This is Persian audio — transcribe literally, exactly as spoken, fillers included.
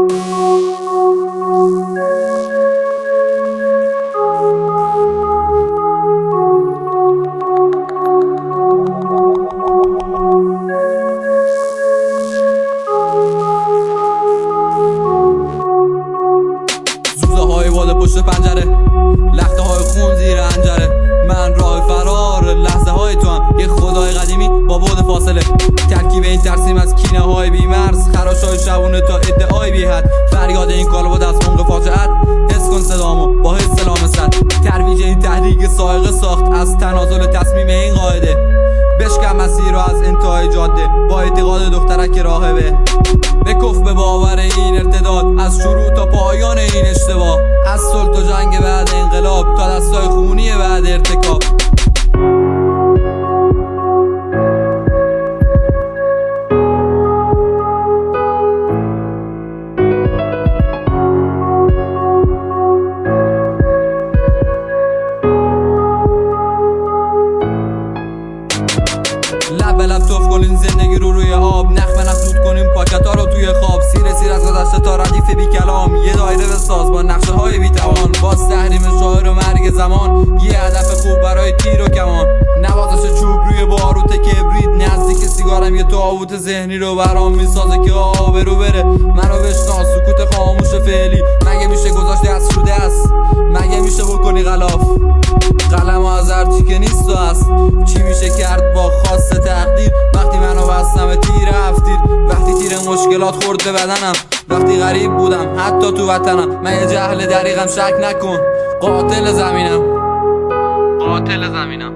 پشت پنجره، لخته های خون زیر انجره، من راه فرار لحظه های تو هم یه خدای قدیمی با بعد فاصله. ترکیب این ترسیم از کینه های بیمرز، خراش های شبونه تا ادعای بی حد، فریاد این کالبد از عمق فاجعت. حس کن صدامو با حس لامست، ترویج این تحریک سائق ساخت از تنازل تصمیم این قاعده. بشکن مسیر رو از انتهای جاده با اعتقاد دخترک راهبه. بکف به باور این ارتداد از شروع تا پایان این اشتباه، از صلح و جنگ بعد انقلاب تا دستای خونی بعد ارتکاب. لب به لب توف کنین زندگی رو روی آب، نخ به نخ دود کنین پاکت ها رو توی خواب. سیر سیر از گذشته تا ردیف بی کلام، یه دایره بساز با نقشه های بی توان. باز تحریم شاعر و مرگ زمان، یه هدف خوب برای تیر و کمان. نوازش چوب روی باروت کبریت، نزدیک سیگارم یه تابوت ذهنی رو برام میسازه که آبرو بره. منو بشناس سکوت خاموش فعلی، مگه میشه گذاشته از شده است؟ مگه میشه بکنی غلاف قلم از هرچی که نیست و هست؟ چی میشه کرد با خواست تقدیر وقتی منو بستم به تیر هفتیر؟ وقتی تیر مشکلات خورد به بدنم، وقتی غریب بودم حتی تو وطنم. من یه جهل دریغم، شک نکن قاتل زمینم، قاتل زمینم.